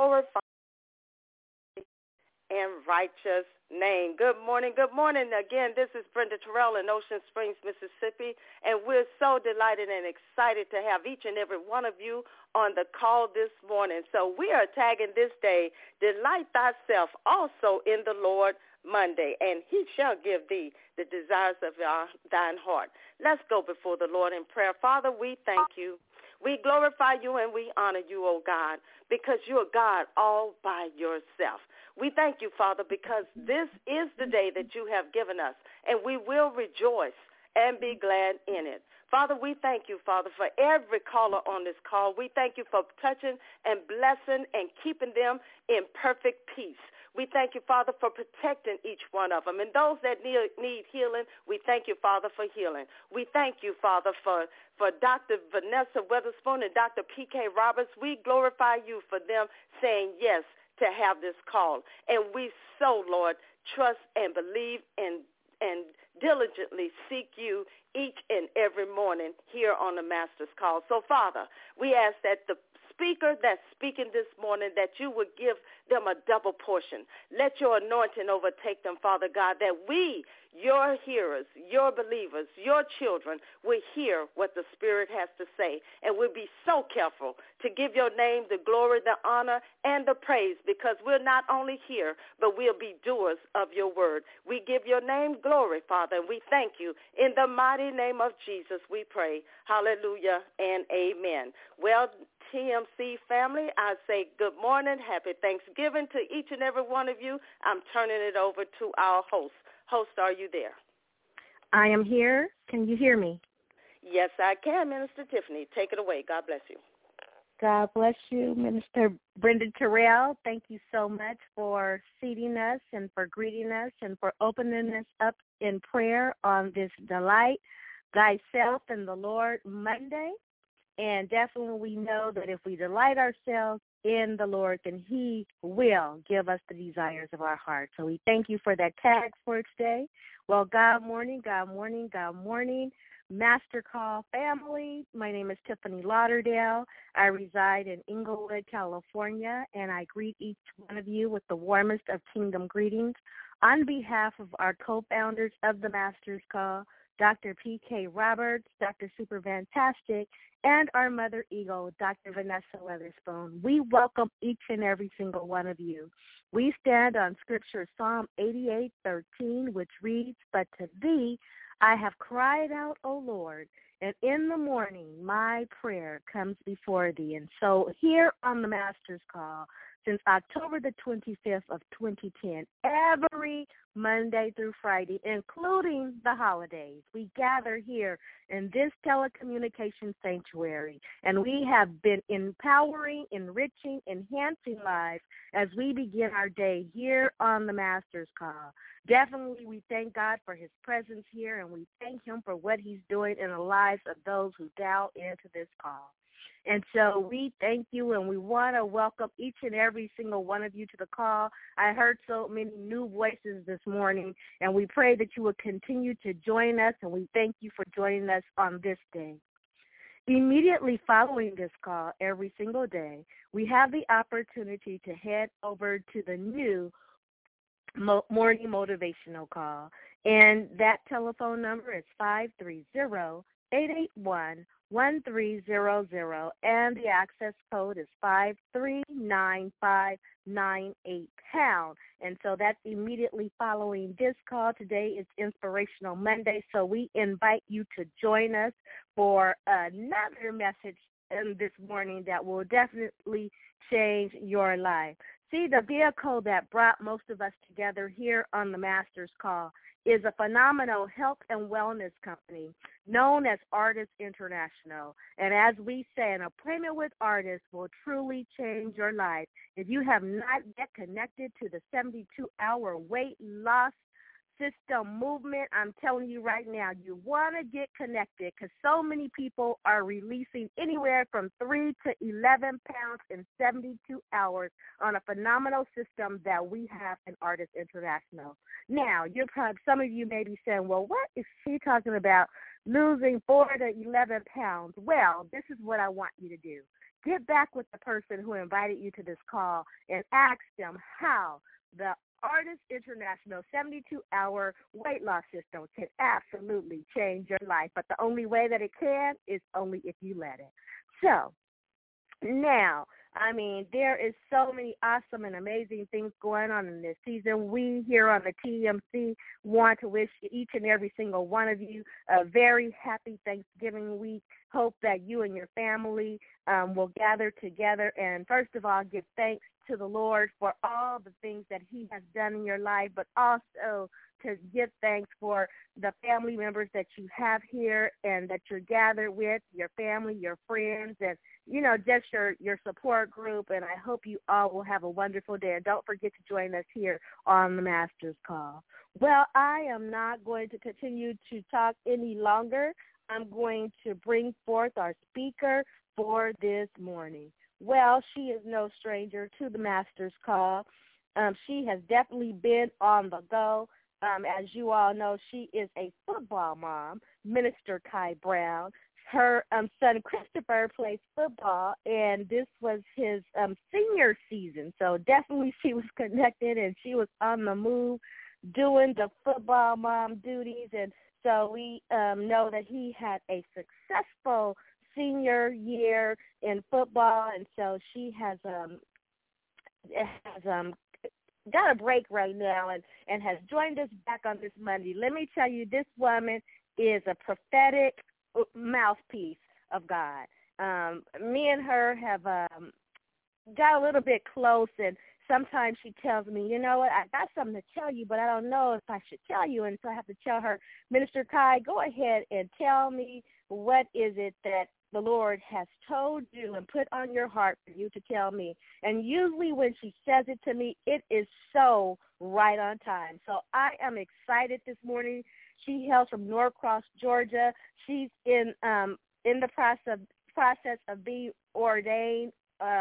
glorify and righteous name. Good morning. Again, this is Brenda Terrell in Ocean Springs, Mississippi, and we're so delighted and excited to have each and every one of you on the call this morning. So we are tagging this day, Delight Thyself also in the Lord Monday, and he shall give thee the desires of thine heart. Let's go before the Lord in prayer. Father, we thank you. We glorify you and we honor you, oh God, because you're God all by yourself. We thank you, Father, because this is the day that you have given us, and we will rejoice and be glad in it. Father, we thank you, Father, for every caller on this call. We thank you for touching and blessing and keeping them in perfect peace. We thank you, Father, for protecting each one of them. And those that need healing, we thank you, Father, for healing. We thank you, Father, for Dr. Vanessa Weatherspoon and Dr. P.K. Roberts. We glorify you for them saying yes to have this call. And we so, Lord, trust and believe and diligently seek you each and every morning here on the Master's Call. So, Father, we ask that the speaker that's speaking this morning, that you would give them a double portion. Let your anointing overtake them, Father God, that we, your hearers, your believers, your children, will hear what the Spirit has to say. And we'll be so careful to give your name the glory, the honor, and the praise, because we're not only here, but we'll be doers of your word. We give your name glory, Father, and we thank you. In the mighty name of Jesus, we pray. Hallelujah and amen. Well, TMC family, I say good morning, happy Thanksgiving to each and every one of you. I'm turning it over to our host. Host, are you there? I am here. Can you hear me? Yes, I can, Minister Tiffany. Take it away. God bless you. God bless you, Minister Brenda Terrell. Thank you so much for seating us and for greeting us and for opening us up in prayer on this Delight Thyself in the Lord Monday. And definitely we know that if we delight ourselves in the Lord, then he will give us the desires of our heart. So we thank you for that tag for today. Well, God morning, Master Call family. My name is Tiffany Lauderdale. I reside in Inglewood, California, and I greet each one of you with the warmest of kingdom greetings on behalf of our co-founders of the Master's Call, Dr. P.K. Roberts, Dr. Super Fantastic, and our Mother Eagle, Dr. Vanessa Weatherspoon. We welcome each and every single one of you. We stand on Scripture Psalm 88:13, which reads, "But to thee I have cried out, O Lord, and in the morning my prayer comes before thee." And so here on the Master's Call, since October the 25th of 2010, every Monday through Friday, including the holidays, we gather here in this telecommunications sanctuary, and we have been empowering, enriching, enhancing lives as we begin our day here on the Master's Call. Definitely, we thank God for his presence here, and we thank him for what he's doing in the lives of those who dial into this call. And so we thank you, and we want to welcome each and every single one of you to the call. I heard so many new voices this morning, and we pray that you will continue to join us, and we thank you for joining us on this day. Immediately following this call every single day, we have the opportunity to head over to the new morning motivational call, and that telephone number is 530-881-1300, and the access code is 539598#. And so that's immediately following this call. Today is Inspirational Monday, so we invite you to join us for another message this morning that will definitely change your life. See, the vehicle that brought most of us together here on the Master's Call is a phenomenal health and wellness company known as Artists International. And as we say, an appointment with Artists will truly change your life. If you have not yet connected to the 72-hour weight loss system movement, I'm telling you right now, you want to get connected, because so many people are releasing anywhere from 3 to 11 pounds in 72 hours on a phenomenal system that we have in Artists International. Now, some of you may be saying, well, what is she talking about, losing 4 to 11 pounds? Well, this is what I want you to do. get back with the person who invited you to this call and ask them how the Artist International 72-hour weight loss system can absolutely change your life. But the only way that it can is only if you let it. So now, I mean, there is so many awesome and amazing things going on in this season. We here on the TMC want to wish each and every single one of you a very happy Thanksgiving week. Hope that you and your family will gather together and, first of all, give thanks to the Lord for all the things that he has done in your life, but also to give thanks for the family members that you have here and that you're gathered with, your family, your friends, and, you know, just your support group. And I hope you all will have a wonderful day. And don't forget to join us here on the Master's Call. Well, I am not going to continue to talk any longer. I'm going to bring forth our speaker for this morning. Well, she is no stranger to the Master's Call. She has definitely been on the go. As you all know, she is a football mom, Minister Kai Brown. Her son Christopher plays football, and this was his senior season. So definitely she was connected, and she was on the move doing the football mom duties. And so we know that he had a successful senior year in football, and so she has got a break right now and has joined us back on this Monday. Let me tell you, this woman is a prophetic mouthpiece of God. Me and her have got a little bit close, and sometimes she tells me, you know what, I got something to tell you, but I don't know if I should tell you. And so I have to tell her, Minister Kai, go ahead and tell me what is it that the Lord has told you and put on your heart for you to tell me. And usually when she says it to me, it is so right on time. So I am excited this morning. She hails from Norcross, Georgia. She's in the process of being ordained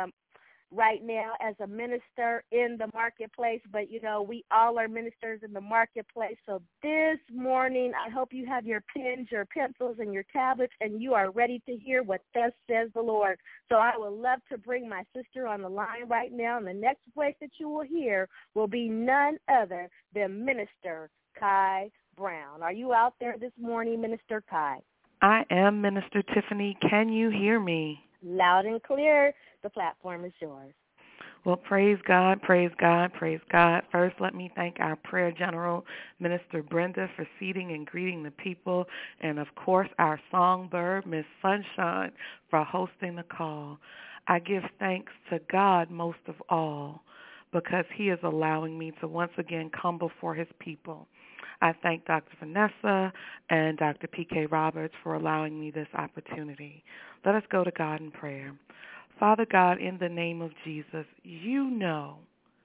right now as a minister in the marketplace. But, you know, we all are ministers in the marketplace. So this morning, I hope you have your pens, your pencils, and your tablets, and you are ready to hear what thus says the Lord. So I would love to bring my sister on the line right now, and the next voice that you will hear will be none other than Minister Kai Brown. Are you out there this morning, Minister Kai? I am, Minister Tiffany. Can you hear me? Loud and clear. The platform is yours. Well, praise God, praise God, praise God. First, let me thank our prayer general, Minister Brenda, for seating and greeting the people, and, of course, our songbird, Miss Sunshine, for hosting the call. I give thanks to God most of all because he is allowing me to once again come before his people. I thank Dr. Vanessa and Dr. P.K. Roberts for allowing me this opportunity. Let us go to God in prayer. Father God, in the name of Jesus, you know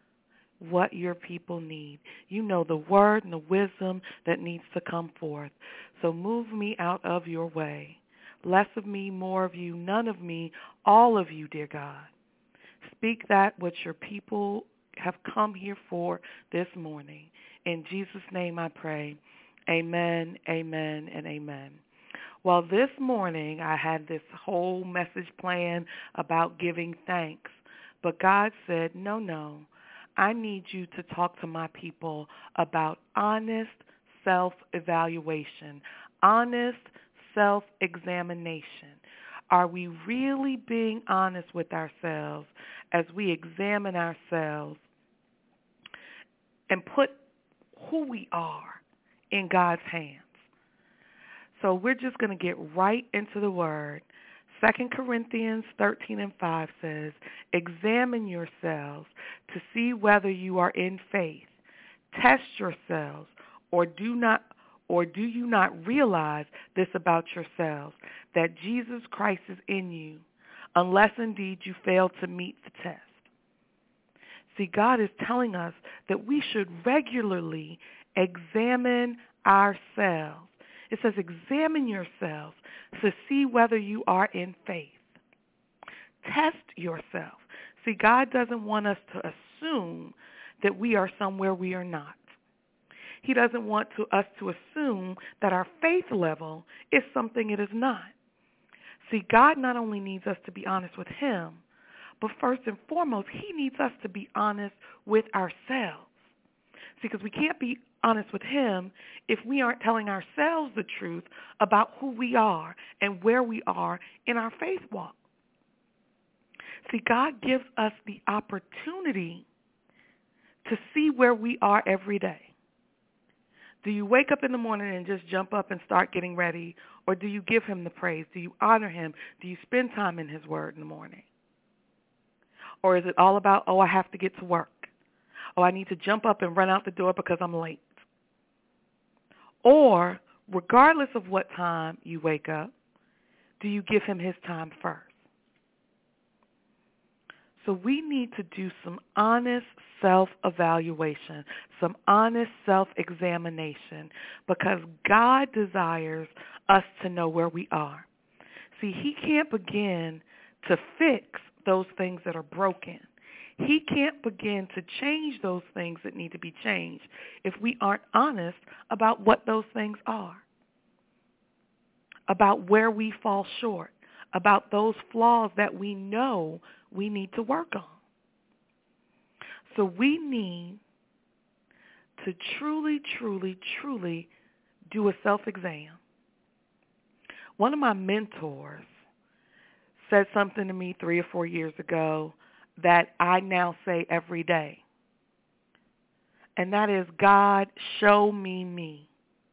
what your people need. You know the word and the wisdom that needs to come forth. So move me out of your way. Less of me, more of you, none of me, all of you, dear God. Speak that which your people have come here for this morning. In Jesus' name I pray. Amen, amen, and amen. Well, this morning I had this whole message plan about giving thanks, but God said, no, I need you to talk to my people about honest self-evaluation, honest self-examination. Are we really being honest with ourselves as we examine ourselves and put who we are in God's hands? So we're just going to get right into the word. 2 Corinthians 13:5 says, examine yourselves to see whether you are in faith. Test yourselves, or do you not realize this about yourselves, that Jesus Christ is in you, unless indeed you fail to meet the test. See, God is telling us that we should regularly examine ourselves. It says, examine yourselves to see whether you are in faith. Test yourself. See, God doesn't want us to assume that we are somewhere we are not. He doesn't want us to assume that our faith level is something it is not. See, God not only needs us to be honest with him, but first and foremost, he needs us to be honest with ourselves. See, because we can't be honest with him if we aren't telling ourselves the truth about who we are and where we are in our faith walk. See, God gives us the opportunity to see where we are every day. Do you wake up in the morning and just jump up and start getting ready, or do you give him the praise? Do you honor him? Do you spend time in his word in the morning? Or is it all about, I have to get to work. I need to jump up and run out the door because I'm late. Or, regardless of what time you wake up, do you give him his time first? So we need to do some honest self-evaluation, some honest self-examination, because God desires us to know where we are. See, he can't begin to fix those things that are broken. He can't begin to change those things that need to be changed if we aren't honest about what those things are, about where we fall short, about those flaws that we know we need to work on. So we need to truly, truly, truly do a self-exam. One of my mentors said something to me 3 or 4 years ago that I now say every day. And that is, God, show me me.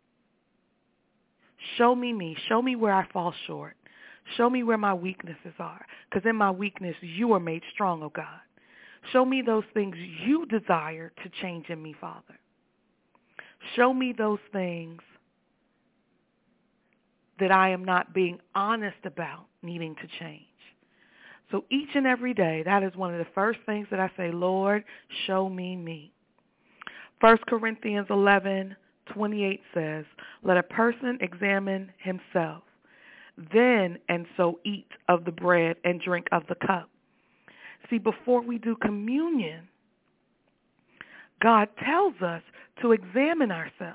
Show me me. Show me where I fall short. Show me where my weaknesses are. Because in my weakness, you are made strong, oh God. Show me those things you desire to change in me, Father. Show me those things that I am not being honest about needing to change. So each and every day, that is one of the first things that I say, Lord, show me me. 1 Corinthians 11:28 says, let a person examine himself, then and so eat of the bread and drink of the cup. See, before we do communion, God tells us to examine ourselves.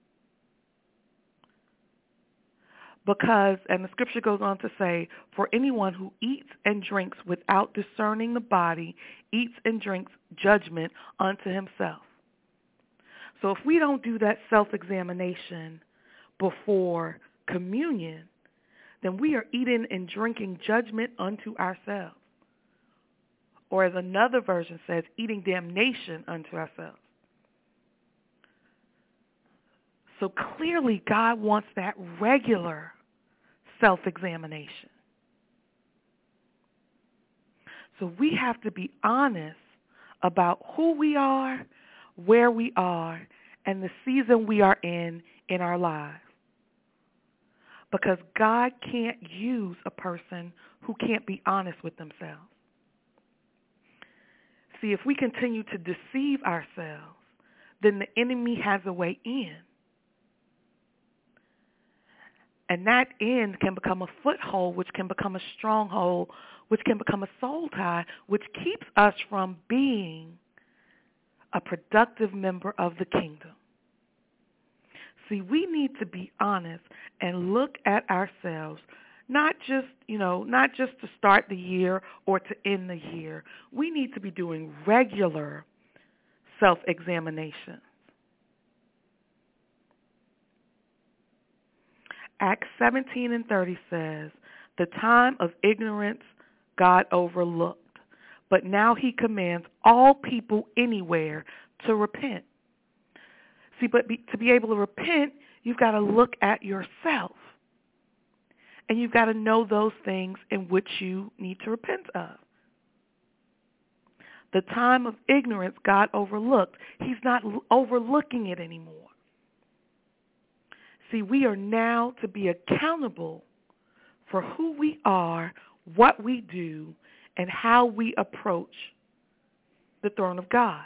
Because, and the scripture goes on to say, for anyone who eats and drinks without discerning the body, eats and drinks judgment unto himself. So if we don't do that self-examination before communion, then we are eating and drinking judgment unto ourselves. Or as another version says, eating damnation unto ourselves. So clearly God wants that regular self-examination. So we have to be honest about who we are, where we are, and the season we are in our lives. Because God can't use a person who can't be honest with themselves. See, if we continue to deceive ourselves, then the enemy has a way in. And that end can become a foothold, which can become a stronghold, which can become a soul tie, which keeps us from being a productive member of the kingdom. See, we need to be honest and look at ourselves, not just to start the year or to end the year. We need to be doing regular self-examination. Acts 17:30 says, the time of ignorance God overlooked, but now he commands all people anywhere to repent. See, but to be able to repent, you've got to look at yourself. And you've got to know those things in which you need to repent of. The time of ignorance God overlooked. He's not overlooking it anymore. See, we are now to be accountable for who we are, what we do, and how we approach the throne of God.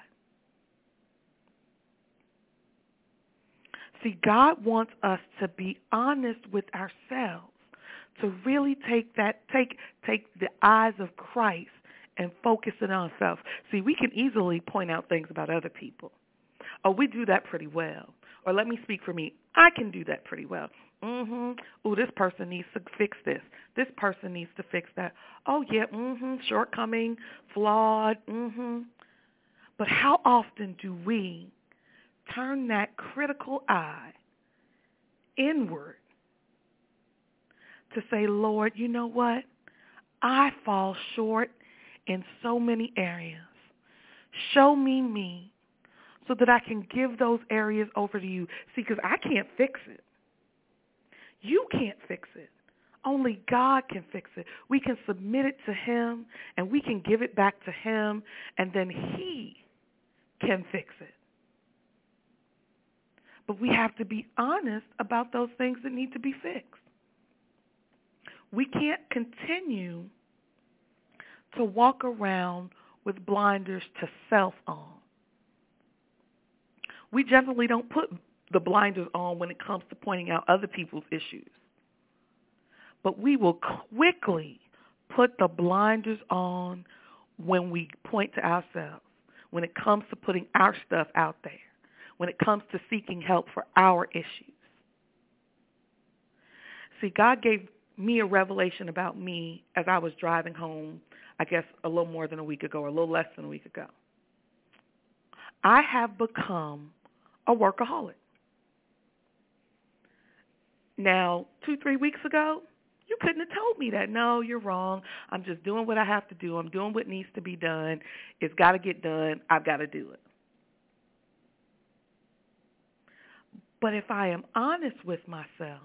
See, God wants us to be honest with ourselves, to really take the eyes of Christ and focus it on ourselves. See, we can easily point out things about other people. Oh, we do that pretty well. Or let me speak for me. I can do that pretty well. Oh, this person needs to fix this. This person needs to fix that. Oh, yeah, shortcoming, flawed, But how often do we turn that critical eye inward to say, Lord, you know what? I fall short in so many areas. Show me so that I can give those areas over to you. See, because I can't fix it. You can't fix it. Only God can fix it. We can submit it to him, and we can give it back to him, and then he can fix it. But we have to be honest about those things that need to be fixed. We can't continue to walk around with blinders to self on. We generally don't put the blinders on when it comes to pointing out other people's issues. But we will quickly put the blinders on when we point to ourselves, when it comes to putting our stuff out there, when it comes to seeking help for our issues. See, God gave me a revelation about me as I was driving home, I guess a little more than a week ago, or a little less than a week ago. I have become a workaholic. Now, 2-3 weeks ago, you couldn't have told me that. No, you're wrong. I'm just doing what I have to do. I'm doing what needs to be done. It's got to get done. I've got to do it. But if I am honest with myself,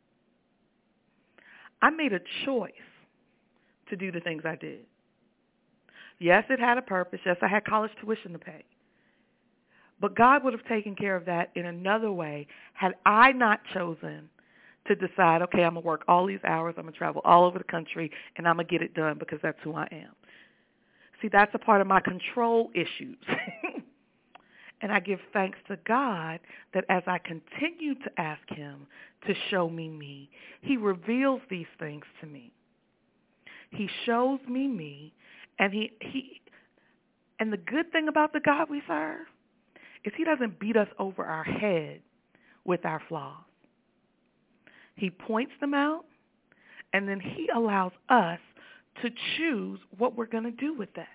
I made a choice to do the things I did. Yes, it had a purpose. Yes, I had college tuition to pay. But God would have taken care of that in another way had I not chosen to decide, okay, I'm going to work all these hours, I'm going to travel all over the country, and I'm going to get it done because that's who I am. See, that's a part of my control issues. And I give thanks to God that as I continue to ask him to show me, he reveals these things to me. He shows me, and and the good thing about the God we serve is he doesn't beat us over our head with our flaws. He points them out, and then he allows us to choose what we're going to do with that.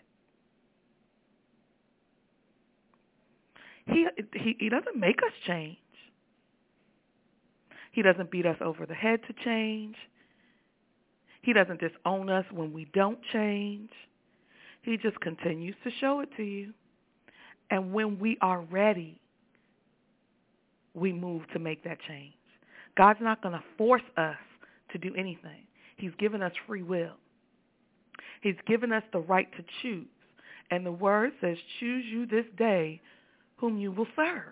He doesn't make us change. He doesn't beat us over the head to change. He doesn't disown us when we don't change. He just continues to show it to you. And when we are ready, we move to make that change. God's not going to force us to do anything. He's given us free will. He's given us the right to choose. And the word says, choose you this day whom you will serve.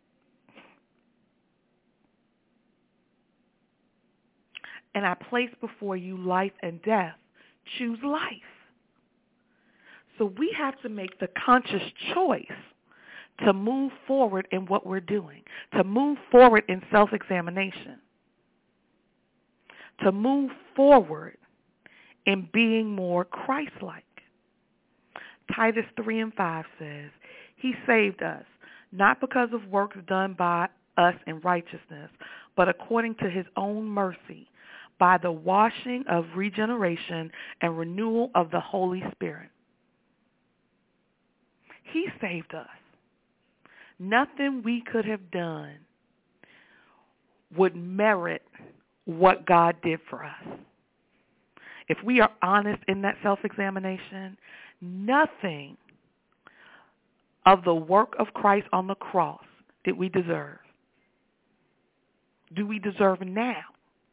And I place before you life and death. Choose life. So we have to make the conscious choice to move forward in what we're doing, to move forward in self-examination, to move forward in being more Christ-like. Titus 3:5 says, he saved us, not because of works done by us in righteousness, but according to his own mercy, by the washing of regeneration and renewal of the Holy Spirit. He saved us. Nothing we could have done would merit what God did for us. If we are honest in that self-examination, nothing of the work of Christ on the cross did we deserve. Do we deserve now?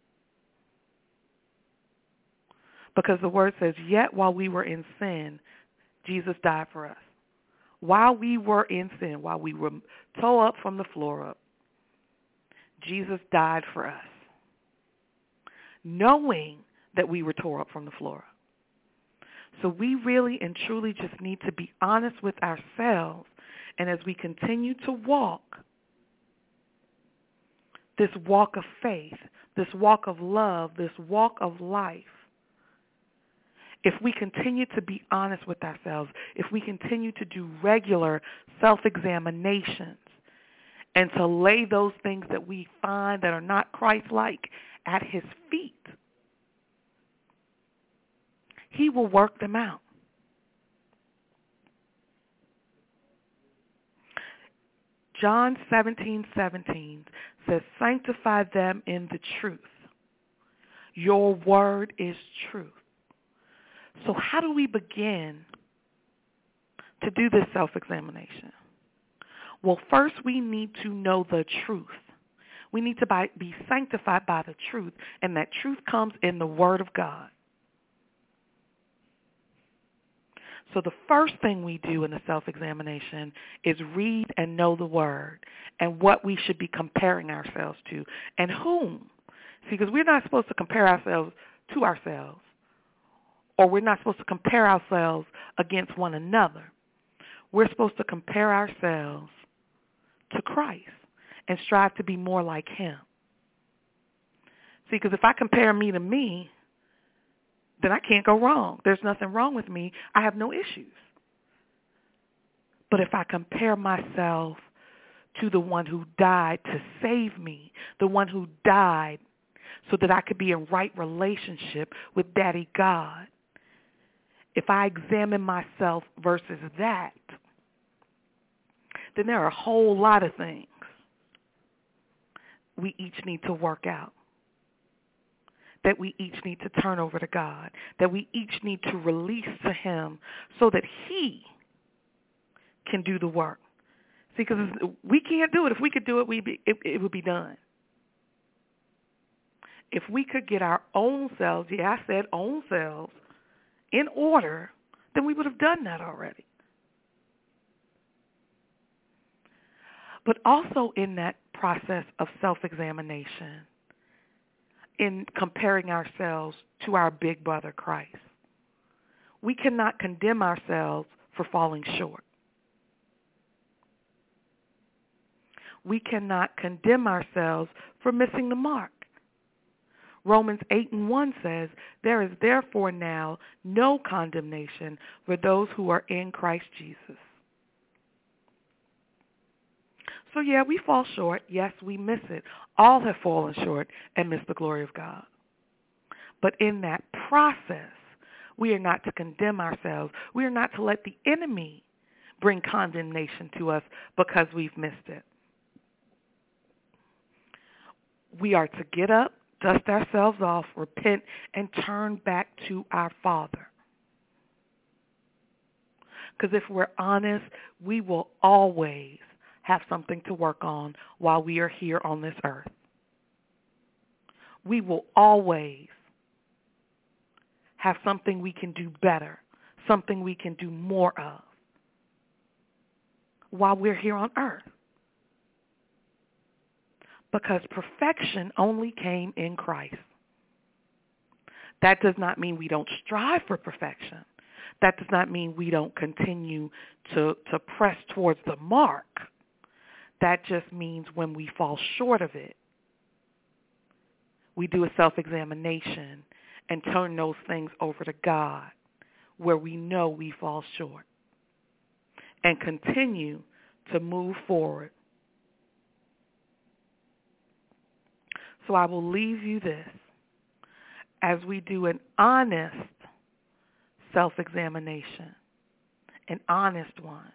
Because the word says, yet while we were in sin, Jesus died for us. While we were in sin, while we were tore up from the floor up, Jesus died for us, knowing that we were tore up from the floor up. So we really and truly just need to be honest with ourselves, and as we continue to walk this walk of faith, this walk of love, this walk of life, if we continue to be honest with ourselves, if we continue to do regular self-examinations, and to lay those things that we find that are not Christ-like at his feet, he will work them out. John 17:17 says, sanctify them in the truth. Your word is truth. So how do we begin to do this self-examination? Well, first we need to know the truth. We need to be sanctified by the truth, and that truth comes in the Word of God. So the first thing we do in the self-examination is read and know the Word and what we should be comparing ourselves to and whom. See, because we're not supposed to compare ourselves to ourselves, or we're not supposed to compare ourselves against one another. We're supposed to compare ourselves to Christ and strive to be more like him. See, because if I compare me to me, then I can't go wrong. There's nothing wrong with me. I have no issues. But if I compare myself to the one who died to save me, the one who died so that I could be in right relationship with Daddy God, if I examine myself versus that, then there are a whole lot of things we each need to work out, that we each need to turn over to God, that we each need to release to him so that he can do the work. See, because we can't do it. If we could do it, it would be done. If we could get our own selves, I said own selves, in order, then we would have done that already. But also in that process of self-examination, in comparing ourselves to our big brother Christ, we cannot condemn ourselves for falling short. We cannot condemn ourselves for missing the mark. Romans 8:1 says, there is therefore now no condemnation for those who are in Christ Jesus. So yeah, we fall short. Yes, we miss it. All have fallen short and missed the glory of God. But in that process, we are not to condemn ourselves. We are not to let the enemy bring condemnation to us because we've missed it. We are to get up, dust ourselves off, repent, and turn back to our Father. Because if we're honest, we will always have something to work on while we are here on this earth. We will always have something we can do better, something we can do more of while we're here on earth. Because perfection only came in Christ. That does not mean we don't strive for perfection. That does not mean we don't continue to press towards the mark. That just means when we fall short of it, we do a self-examination and turn those things over to God where we know we fall short and continue to move forward. So I will leave you this as we do an honest self-examination, an honest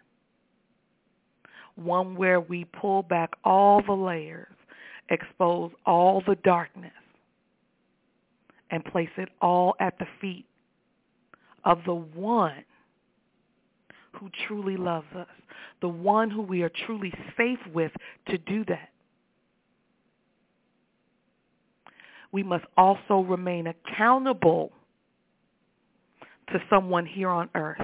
one where we pull back all the layers, expose all the darkness, and place it all at the feet of the one who truly loves us, the one who we are truly safe with to do that. We must also remain accountable to someone here on earth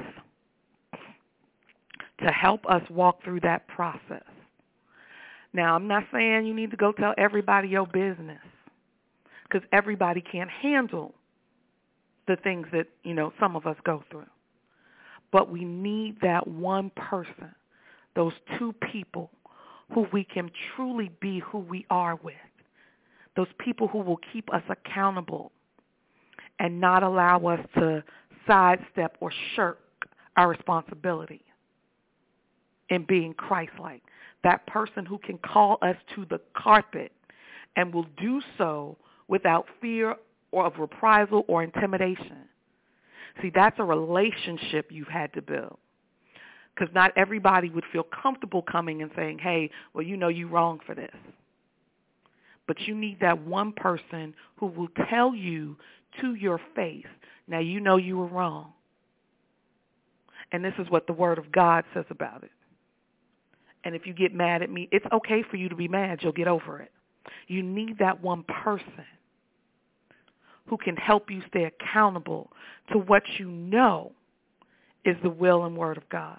to help us walk through that process. Now, I'm not saying you need to go tell everybody your business, because everybody can't handle the things that, some of us go through. But we need that one person, those two people who we can truly be who we are with, those people who will keep us accountable and not allow us to sidestep or shirk our responsibility in being Christ-like, that person who can call us to the carpet and will do so without fear or of reprisal or intimidation. See, that's a relationship you've had to build, because not everybody would feel comfortable coming and saying, hey, well, you know you're wrong for this. But you need that one person who will tell you to your face, now you know you were wrong. And this is what the Word of God says about it. And if you get mad at me, it's okay for you to be mad. You'll get over it. You need that one person who can help you stay accountable to what you know is the will and Word of God.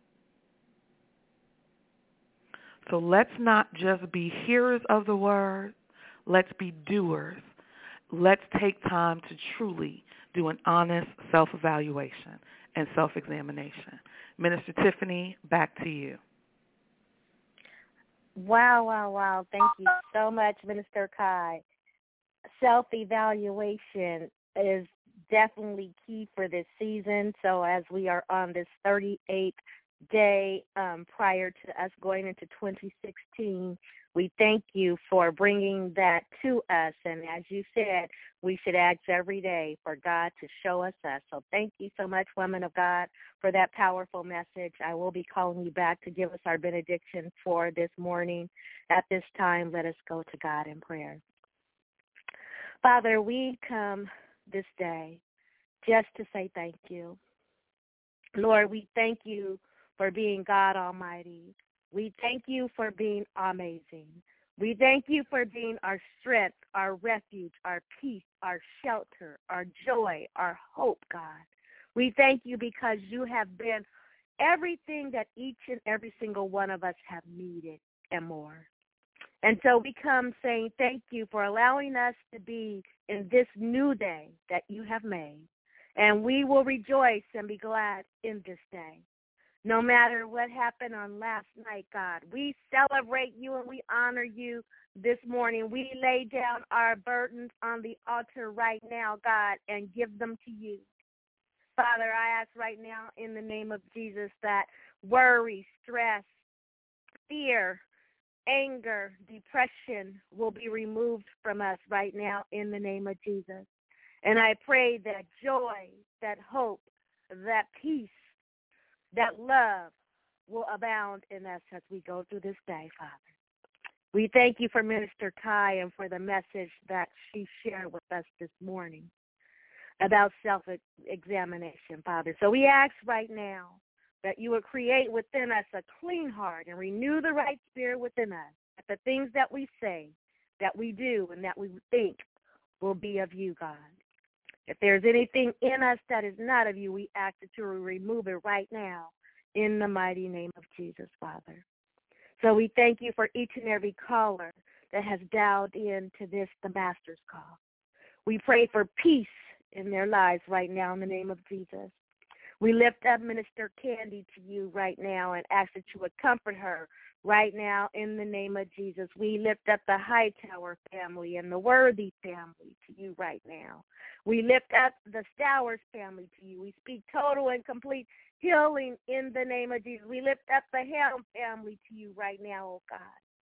So let's not just be hearers of the Word. Let's be doers. Let's take time to truly do an honest self-evaluation and self-examination. Minister Tiffany, back to you. Wow. Thank you so much, Minister Kai. Self-evaluation is definitely key for this season. So as we are on this 38th day prior to us going into 2016, we thank you for bringing that to us. And as you said, we should ask every day for God to show us us. So thank you so much, woman of God, for that powerful message. I will be calling you back to give us our benediction for this morning. At this time, let us go to God in prayer. Father, we come this day just to say thank you. Lord, we thank you for being God Almighty. We thank you for being amazing. We thank you for being our strength, our refuge, our peace, our shelter, our joy, our hope, God. We thank you because you have been everything that each and every single one of us have needed and more. And so we come saying thank you for allowing us to be in this new day that you have made. And we will rejoice and be glad in this day. No matter what happened on last night, God, we celebrate you and we honor you this morning. We lay down our burdens on the altar right now, God, and give them to you. Father, I ask right now in the name of Jesus that worry, stress, fear, anger, depression will be removed from us right now in the name of Jesus. And I pray that joy, that hope, that peace, that love will abound in us as we go through this day, Father. We thank you for Minister Kai and for the message that she shared with us this morning about self-examination, Father. So we ask right now that you will create within us a clean heart and renew the right spirit within us, that the things that we say, that we do, and that we think will be of you, God. If there's anything in us that is not of you, we ask that you will remove it right now in the mighty name of Jesus, Father. So we thank you for each and every caller that has dialed in to this, the Master's Call. We pray for peace in their lives right now in the name of Jesus. We lift up Minister Candy to you right now and ask that you would comfort her right now in the name of Jesus. We lift up the Hightower family and the Worthy family to you right now. We lift up the Stowers family to you. We speak total and complete healing in the name of Jesus. We lift up the Helm family to you right now, oh God.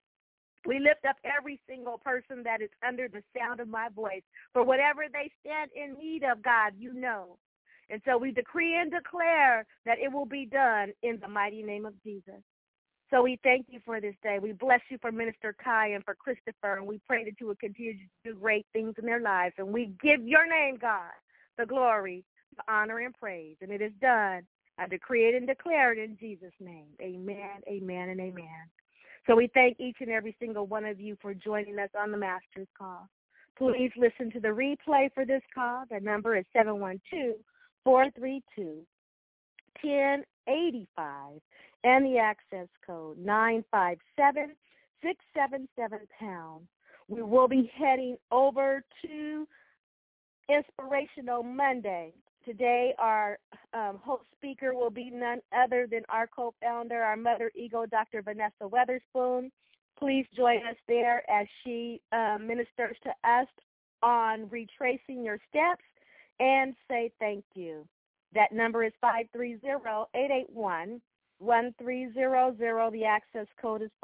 We lift up every single person that is under the sound of my voice. For whatever they stand in need of, God, you know. And so we decree and declare that it will be done in the mighty name of Jesus. So we thank you for this day. We bless you for Minister Kai and for Christopher, and we pray that you will continue to do great things in their lives. And we give your name, God, the glory, the honor, and praise. And it is done. I decree it and declare it in Jesus' name. Amen, amen, and amen. So we thank each and every single one of you for joining us on the Master's Call. Please listen to the replay for this call. The number is 712-432-1085, and the access code 957-677#. We will be heading over to Inspirational Monday. Today, our host speaker will be none other than our co-founder, our mother ego, Dr. Vanessa Weatherspoon. Please join us there as she ministers to us on retracing your steps and say thank you. That number is 530-881-6655. 1300. The access code is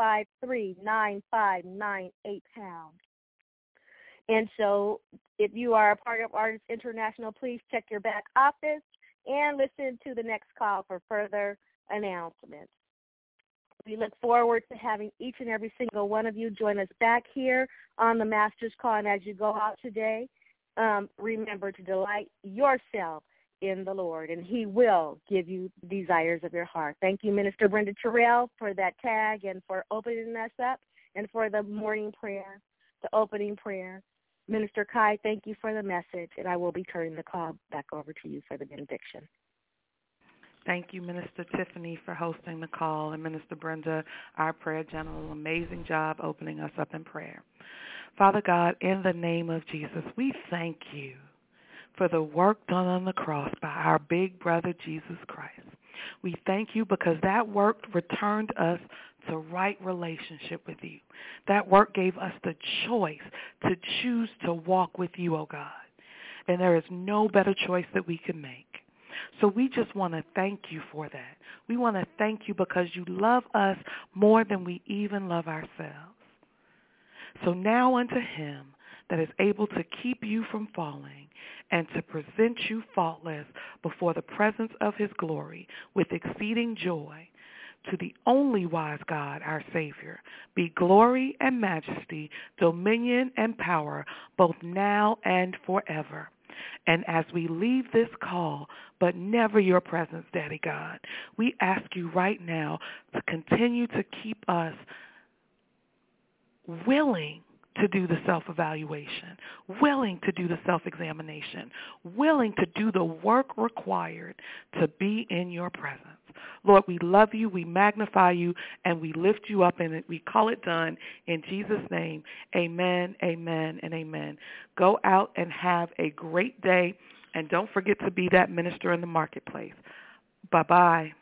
539598 #. And so if you are a part of Artists International, please check your back office and listen to the next call for further announcements. We look forward to having each and every single one of you join us back here on the Master's Call. And as you go out today, remember to delight yourself in the Lord, and He will give you the desires of your heart. Thank you, Minister Brenda Terrell, for that tag and for opening us up, and for the morning prayer, the opening prayer. Minister Kai, thank you for the message, and I will be turning the call back over to you for the benediction. Thank you, Minister Tiffany, for hosting the call, and Minister Brenda, our prayer general. Amazing job opening us up in prayer. Father God, in the name of Jesus, we thank you for the work done on the cross by our big brother, Jesus Christ. We thank you because that work returned us to right relationship with you. That work gave us the choice to choose to walk with you, oh God. And there is no better choice that we can make. So we just want to thank you for that. We want to thank you because you love us more than we even love ourselves. So now unto Him that is able to keep you from falling and to present you faultless before the presence of His glory with exceeding joy, to the only wise God, our Savior, be glory and majesty, dominion and power, both now and forever. And as we leave this call, but never your presence, Daddy God, we ask you right now to continue to keep us willing to do the self-evaluation, willing to do the self-examination, willing to do the work required to be in your presence. Lord, we love you, we magnify you, and we lift you up, and we call it done in Jesus' name. Amen, amen, and amen. Go out and have a great day, and don't forget to be that minister in the marketplace. Bye-bye.